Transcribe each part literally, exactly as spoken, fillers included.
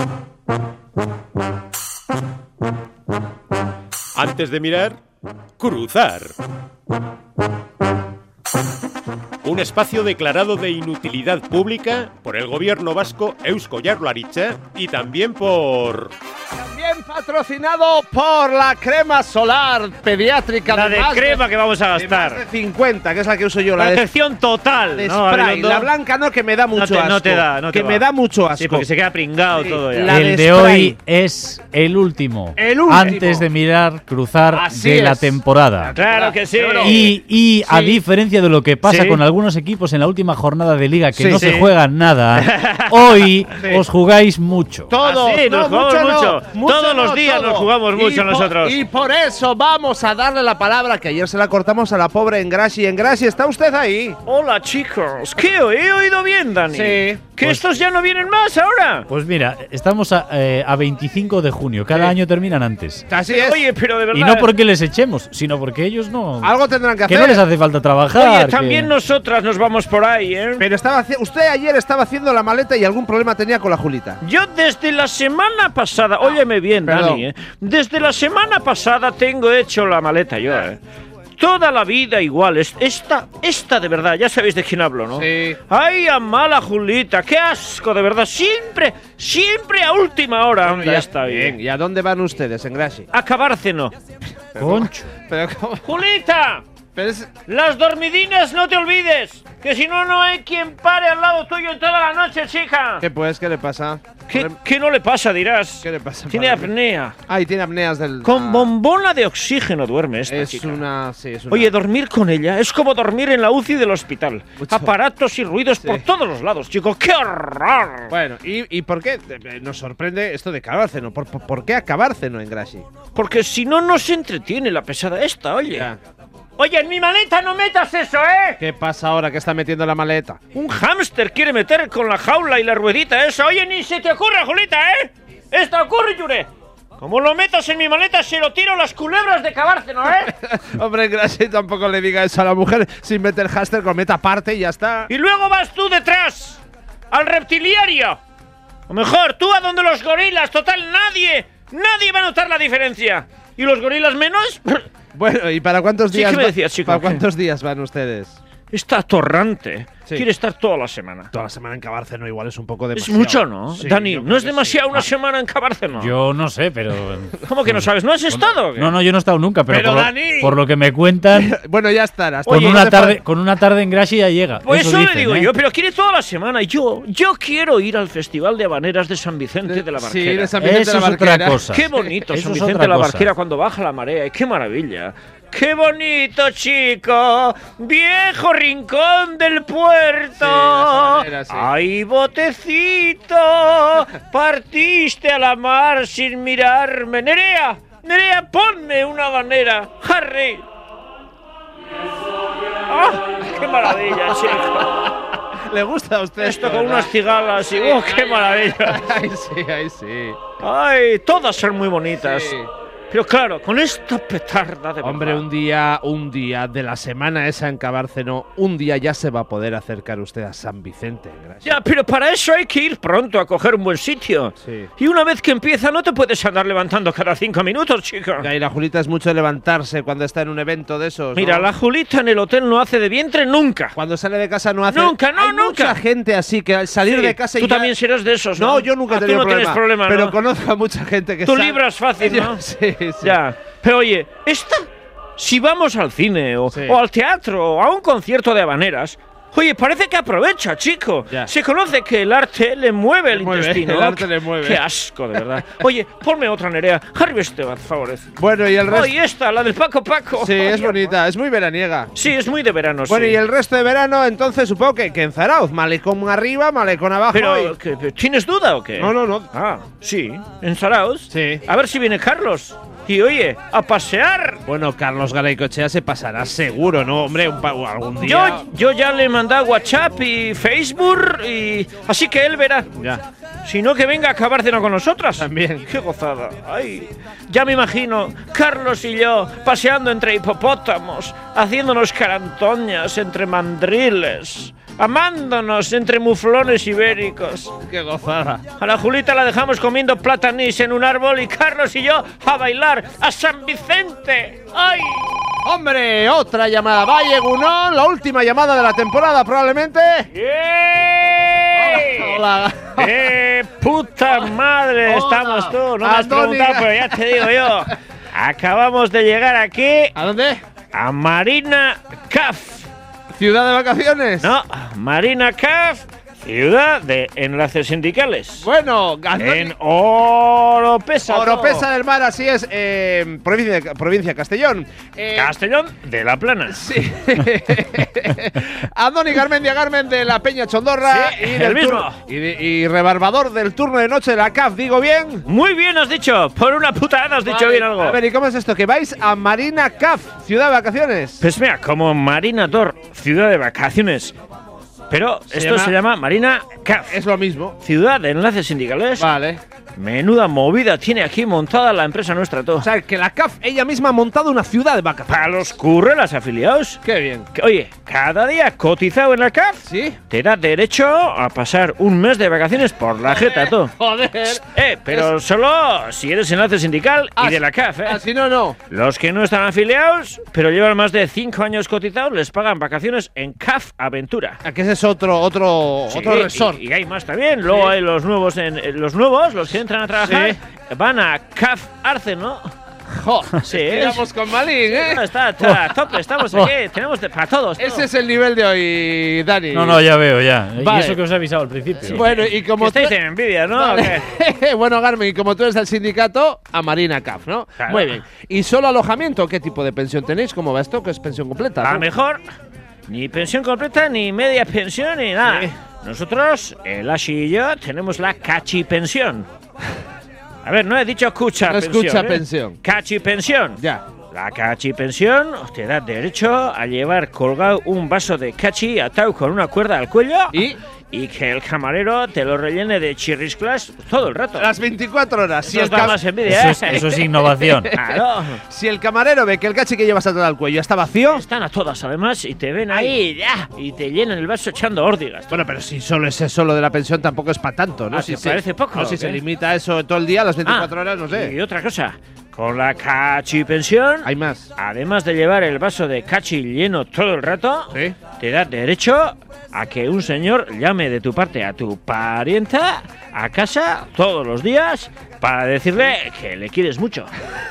Antes de mirar, cruzar. Un espacio declarado de inutilidad pública por el gobierno vasco Eusko Jaurlaritza y también por... También patrocinado por la crema solar pediátrica. La de, de crema de, que vamos a gastar. De más de cincuenta, que es la que uso yo. La protección total. De ¿no? spray. La blanca no, que me da mucho no te, asco. No te da, no te Que va. me da mucho asco. Sí, porque se queda pringado sí. todo ya. La el de, de hoy es el último. El último. Antes de mirar, cruzar Así de es. la temporada. Claro que sí. Y, y sí. a diferencia de lo que pasa sí. con algunos equipos en la última jornada de liga que sí, no sí. se juegan nada, hoy sí. os jugáis mucho. Todo. Ah, sí, no, nos jugamos mucho. mucho. No, mucho Todos no, los días todo. nos jugamos mucho y por, nosotros. Y por eso vamos a darle la palabra, que ayer se la cortamos a la pobre Engrashi. Engrashi, ¿está usted ahí? Hola, chicos. ¿Qué? ¿He oído bien, Dani? Sí. ¿Que Pues, estos ya no vienen más ahora? Pues mira, estamos a, eh, a veinticinco de junio. Cada sí. año terminan antes. Así es. Oye, pero de verdad. Y no porque les echemos, sino porque ellos no... Algo tendrán que hacer. Que no les hace falta trabajar. Oye, también que... nosotras nos vamos por ahí, ¿eh? Pero estaba usted ayer estaba haciendo la maleta y algún problema tenía con la Julita. Yo desde la semana pasada, ah, óyeme bien, perdón. Dani, ¿eh? Desde la semana pasada tengo hecho la maleta yo, ¿eh? Toda la vida igual. Esta, esta de verdad, ya sabéis de quién hablo, ¿no? Sí. Ay, a mala Julita, qué asco, de verdad. Siempre, siempre a última hora. Bueno, ya ya está bien. ¿Y a dónde van ustedes, Engrashi? A Cabárceno. Concho. Pero ¿cómo? ¡Julita! Pero es... Las dormidinas no te olvides, que si no, no hay quien pare al lado tuyo en toda la noche, chica. ¿Qué pues? ¿Qué le pasa? ¿Qué, ¿Qué no le pasa, dirás? ¿Qué le pasa? Tiene apnea. Ah, y tiene apneas del... Con ah. bombona de oxígeno duerme esta Es chica. una... Sí, es una... Oye, dormir con ella es como dormir en la U C I del hospital. Mucho. Aparatos y ruidos Sí. por todos los lados, chico. ¡Qué horror! Bueno, ¿y, y por qué nos sorprende esto de Cabárceno? ¿Por, por, por qué a Cabárceno, Engrashi? Porque si no, no se entretiene la pesada esta, oye. Ya. Oye, en mi maleta no metas eso, ¿eh? ¿Qué pasa ahora que está metiendo la maleta? Un hámster quiere meter con la jaula y la ruedita esa. Oye, ni se te ocurre, Julita, ¿eh? ¡Esta ocurre, Yure! Como lo metas en mi maleta, se lo tiro las culebras de Cabárceno, ¿eh? Hombre, Engrashi, tampoco le diga eso a la mujer sin meter hámster, con meta aparte y ya está. Y luego vas tú detrás, al reptiliario. O mejor, tú a donde los gorilas. Total, nadie, nadie va a notar la diferencia. ¿Y los gorilas menos? Bueno, ¿y para cuántos Sí, días ¿qué me va- decías, chico? ¿Para ¿Qué? cuántos días van ustedes? Está atorrante. Sí. Quiere estar toda la semana. Toda la semana en Cabárceno igual es un poco Es demasiado. mucho, ¿no? Sí, Dani, yo ¿no creo es que demasiado sí. una Ah, semana en Cabárceno? Yo no sé, pero... ¿Cómo que no sabes? ¿No has estado? o qué? No, no, yo no he estado nunca, pero, Pero, por, lo, Dani. por lo que me cuentan, Bueno, ya estarás. con, Oye, una no te tarde, fa- con una tarde en Gracia ya llega. Pues eso, dicen, le digo ¿eh? yo, pero quiere toda la semana. Y yo, yo quiero ir al Festival de Habaneras de San Vicente de la Sí, Barquera. de San Vicente Eso de la es otra Barquera. cosa. Qué bonito Eso San es Vicente otra de la cosa. Barquera cuando baja la marea. Y qué maravilla. ¡Qué bonito, chico! ¡Viejo rincón del puerto! Sí, esa manera, sí. ¡Ay, botecito! Partiste a la mar sin mirarme. ¡Nerea! ¡Nerea, ponme una habanera! ¡Harry! ¡Ah! ¡Qué maravilla, chico! ¿Le gusta a usted Esto con verdad? unas cigalas y ¡oh, qué maravilla! Ay, sí, ay, sí. ¡Ay, todas son muy bonitas! Sí. Pero claro, con esta petarda de Hombre, verdad. un día, un día de la semana esa en Cabárceno, un día ya se va a poder acercar usted a San Vicente. Gracias. Ya, pero para eso hay que ir pronto a coger un buen sitio. Sí. Y una vez que empieza no te puedes andar levantando cada cinco minutos, chico. Ya, y la Julita es mucho de levantarse cuando está en un evento de esos. Mira, ¿no? la Julita en el hotel no hace de vientre nunca. Cuando sale de casa no hace. Nunca, no, Hay nunca. mucha gente así que al salir Sí, de casa y tú ya- también serás de esos, ¿no? No, yo nunca he Ah, tú tenido no tienes problema, Pero ¿no? conozco a mucha gente que Tú sale- libras fácil, Yo- ¿no? Sí, sí. Ya. Pero oye, esta, si vamos al cine o, Sí. o al teatro o a un concierto de habaneras, oye, parece que aprovecha, chico. Ya. Se conoce que el arte le mueve el Le mueve, intestino. el arte le mueve. Qué asco, de verdad. Oye, ponme otra, Nerea. Harvey Esteban, favorece. Bueno, y el resto. Oye, esta, la del Paco Paco. Sí, es Oye, bonita, es muy veraniega. Sí, es muy de verano, Bueno, sí. y el resto de verano, entonces supongo que, que en Zarauz, malecón arriba, malecón abajo. Pero, y- ¿qué- qué- ¿tienes duda o qué? No, no, no. Ah, sí, en Zarauz. Sí. A ver si viene Carlos. Y oye, a pasear. Bueno, Carlos Garaycochea se pasará seguro, ¿no? Hombre, un pa- algún día. Yo, yo ya le he mandado WhatsApp y Facebook y así que él verá. Ya. Si no, que venga a Cabárceno con nosotras. También. Qué gozada. Ay, ya me imagino Carlos y yo paseando entre hipopótamos, haciéndonos carantoñas entre mandriles. amándonos entre muflones ibéricos. ¡Qué gozada! A la Julita la dejamos comiendo platanís en un árbol y Carlos y yo a bailar a San Vicente. ¡Ay! ¡Hombre! Otra llamada. Valle Gunón, la última llamada de la temporada, probablemente. ¡Yeah! Hola. ¡Eh, puta madre! Hola. Estamos tú. No me has Antoni. preguntado, pero ya te digo yo. Acabamos de llegar aquí ¿A dónde? a Marina Caf. ¿Ciudad de vacaciones? No, Marina Caf, ciudad de enlaces sindicales. Bueno, Antoni. En Oropesa. Oropesa del Mar, así es, eh, provincia, de- provincia de Castellón. Eh, Castellón de la Plana. Sí. Andoni Garmendia Garmen de la Peña Chondorra. Sí, y el del mismo. tur- Y, de- y rebarbador del turno de noche de la C A F, ¿digo bien? Muy bien has dicho, por una putada has dicho Vale. bien algo. A ver, ¿y cómo es esto? Que vais a Marina C A F, ciudad de vacaciones. Pues mira, como Marina Dor, ciudad de vacaciones. Pero Se esto llama- se llama Marina Caf, Es lo mismo. ciudad de enlaces sindicales. Vale. Menuda movida tiene aquí montada la empresa nuestra, todo. O sea, que la C A F ella misma ha montado una ciudad de vacaciones. Para los currelas afiliados. Qué bien. Que, oye, cada día cotizado en la C A F ¿Sí? te da derecho a pasar un mes de vacaciones por la jeta, todo. Joder. Eh, pero solo si eres enlace sindical y de la C A F, ¿eh? Así no, no. Los que no están afiliados, pero llevan más de cinco años cotizados, les pagan vacaciones en C A F Aventura. Aquí ese es otro, otro, Sí, otro resort. Y, y hay más también. Luego hay los nuevos, en, en los nuevos, los que entran a trabajar, Sí. van a C A F Arce, ¿no? Jo, Sí, Estamos con Malín, ¿eh? No, está, está a tope, estamos aquí, tenemos de, para todos. todo. Ese es el nivel de hoy, Dani. No, no, ya veo, ya. Vale. Y eso que os he avisado al principio. Bueno, y como Que estáis tú- en envidia, ¿no? Vale. ¿O qué? Bueno, Garmin, y como tú eres del sindicato, a Marina C A F, ¿no? Claro. Muy bien. ¿Y solo alojamiento? ¿Qué tipo de pensión tenéis? ¿Cómo va esto? ¿Que es pensión completa? A ¿no? mejor, ni pensión completa, ni media pensión, ni nada. Sí. Nosotros, el Ashi y yo, tenemos la cachi pensión. A ver, no he dicho cucha No es pensión. cucha ¿eh? pensión. Cachi pensión. Ya. La cachi pensión te da derecho a llevar colgado un vaso de cachi atado con una cuerda al cuello Y y que el camarero te lo rellene de chirrisclas todo el rato. las veinticuatro horas. Si Eso el, os da cam- más envidia, Eso ¿eh? es, eso es innovación. Claro. si el camarero ve que el cachi que llevas atado al cuello está vacío. Están a todas además y te ven ahí ya, y te llenan el vaso echando órdigas. Bueno, pero si solo es eso lo de la pensión, tampoco es para tanto, ¿no? Ah, si ¿te parece poco, No, o si qué? se limita a eso todo el día, las veinticuatro Ah, horas, no sé. Y otra cosa, con la cachi pensión, Hay más. además de llevar el vaso de cachi lleno todo el rato, Sí. te da derecho a que un señor llame de tu parte a tu parienta a casa todos los días para decirle que le quieres mucho.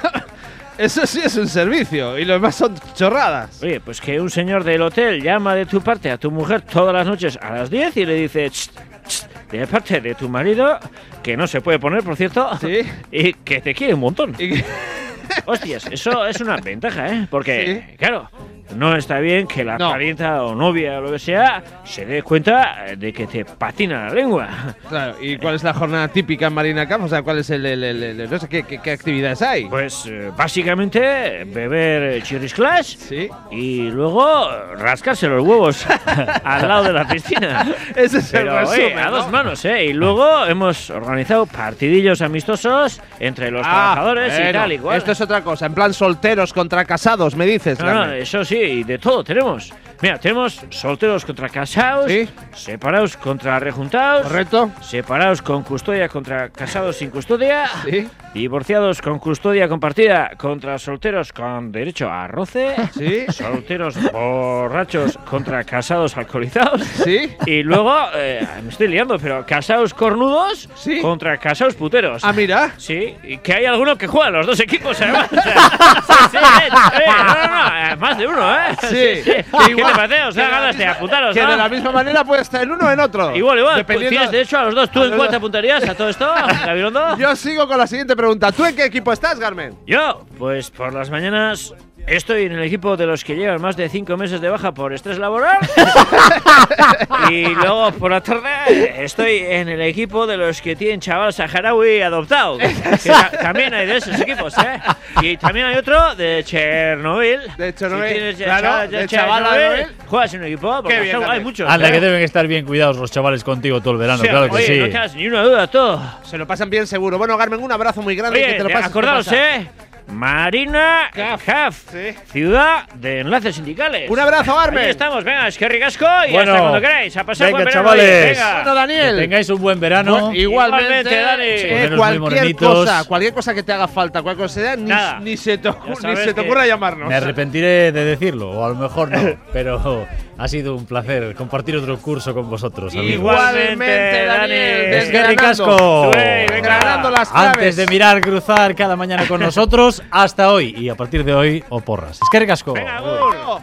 Eso sí es un servicio. Y lo demás son chorradas. Oye, pues que un señor del hotel llama de tu parte a tu mujer todas las noches a las diez y le dice, "Ch, ch", de parte de tu marido, que no se puede poner, por cierto, Sí. y que te quiere un montón. Y que- Hostias, eso es una ventaja, ¿eh? Porque, Sí. claro, no está bien que la No. parienta o novia o lo que sea se dé cuenta de que te patina la lengua. Claro, ¿y cuál es la jornada típica en Marina C A F? O sea, ¿cuál es el, el- el- el- no sé qué, qué- qué actividades hay? Pues eh, básicamente beber chirrisclas Sí. y luego rascarse los huevos al lado de la piscina. Ese es Pero, el oye, resumen, a ¿no? dos manos, ¿eh? Y luego hemos organizado partidillos amistosos entre los Ah, trabajadores y bueno, tal y cual. Esto es otra cosa, en plan solteros contra casados, me dices. No, no, Carmen. eso sí, y de todo tenemos. Mira, tenemos solteros contra casados, Sí. separados contra rejuntados, ¿Correcto? separados con custodia contra casados sin custodia, Sí. divorciados con custodia compartida contra solteros con derecho a roce, Sí. solteros borrachos contra casados alcoholizados. Sí. Y luego, eh, me estoy liando, pero casados cornudos Sí. contra casados puteros. Ah, mira. Sí, y que hay alguno que juega en los dos equipos, además. O sea, sí, sí, eh, eh, no, no, no, eh, más de uno, ¿eh? Sí, ¿Qué que igual- te parece? O sea, que de la ganas de misma- apuntaros, Que ¿no? de la misma manera puede estar en uno o en otro. Igual, igual. Pues Dependiendo- tienes derecho a los dos. ¿Tú a en los cuál dos. te apuntarías a todo esto, Gabilondo? Yo sigo con la siguiente pregunta. ¿Tú en qué equipo estás, Carmen? Yo, pues por las mañanas estoy en el equipo de los que llevan más de cinco meses de baja por estrés laboral. Y luego por la tarde estoy en el equipo de los que tienen chaval saharaui adoptado. Que ta- también hay de esos equipos, ¿eh? Y también hay otro de Chernobyl. De Chernobyl, Si tienes claro, chaval de chaval Chernobyl, Chernobyl. juegas en un equipo. Porque Qué bien, son- hay Carmen. muchos. Anda, ¿eh? que deben estar bien cuidados los chavales contigo todo el verano, Sí, claro que oye, sí. no te hagas ni una duda, todo. Se lo pasan bien seguro. Bueno, Carmen, un abrazo muy grande y Oye, que te lo pases. acordaos, ¿qué pasa? ¿eh? Marina Caf, Sí. ciudad de enlaces sindicales. Un abrazo, Armen. Ahí estamos, venga, es que ricasco y Bueno, hasta cuando queráis. A pasar venga, buen verano. chavales. Oye, venga. Bueno, Daniel. Que tengáis un buen verano. Bu- igualmente, Igualmente, Dani. eh, Poneros muy cualquier morenitos. cosa, cualquier cosa que te haga falta, cualquier cosa sea, ni, Nada. ni se te, Ya ocu- ni sabes se te que- ocurra llamarnos. Me arrepentiré de decirlo, o a lo mejor no, pero ha sido un placer compartir otro curso con vosotros, amigos. Igualmente, Daniel. Es que desgranando- ricasco. Suey, venga. desgranando las claves. Antes de mirar cruzar cada mañana con nosotros, hasta hoy. Y a partir de hoy, o porras. Es que ricasco. Venga, agur.